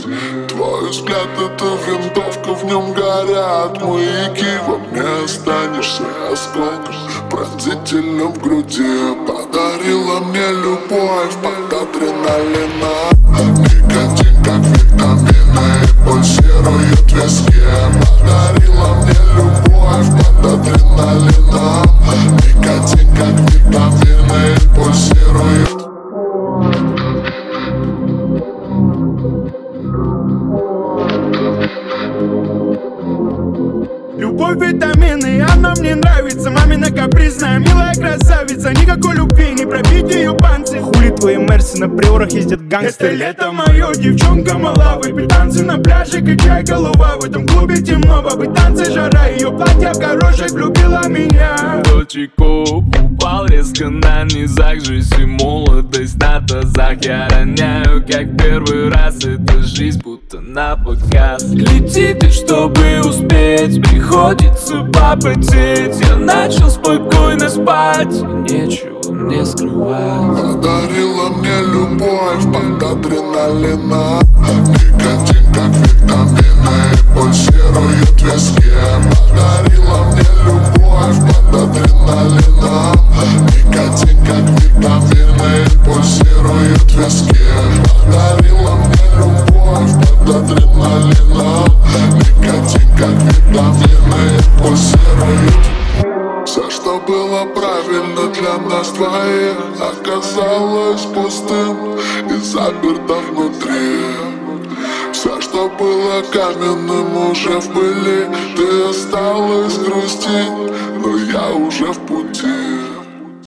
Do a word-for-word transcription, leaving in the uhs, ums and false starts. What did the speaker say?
Твой взгляд — это винтовка, в нем горят маяки. Во мне останешься осколком, пронзительным в груди. Подарила мне любовь под адреналином. Никотин, как витамины, пульсирует в виске. Подарила мне любовь под адреналином. Никотин, как витамины, пульсирует. Любовь, витамины, она мне нравится. Мамина капризная, милая красавица. Никакой любви, не пробить ее панцирь. Хули твои мерси, на приорах ездят гангстеры. Это лето мое, девчонка мала. Выпить танцы на пляже, качай голова. В этом клубе темно, бабы танцы, жара. Ее платье в горошек влюбила меня. Дочеков упал резко на низах. Жизнь и молодость на тазах. Я роняю, как первый раз. Эта жизнь будто на показ. Лети ты, чтобы успеть, приходится попотеть. Я начал спокойно спать, нечего мне скрывать. Подарила мне любовь под адреналином. Никотин, как витамины, пульсирует в виске. Подарила мне любовь под адреналином. Никотин, как витамины, пульсирует в виске. Подарила мне любовь под адреналином. Никотин, как витамины, пульсирует. Все, что было правильно для нас двоих, оказалось пустым и заперто внутри. Все, что было каменным, уже в пыли. Ты осталась грустить, но я уже в пути.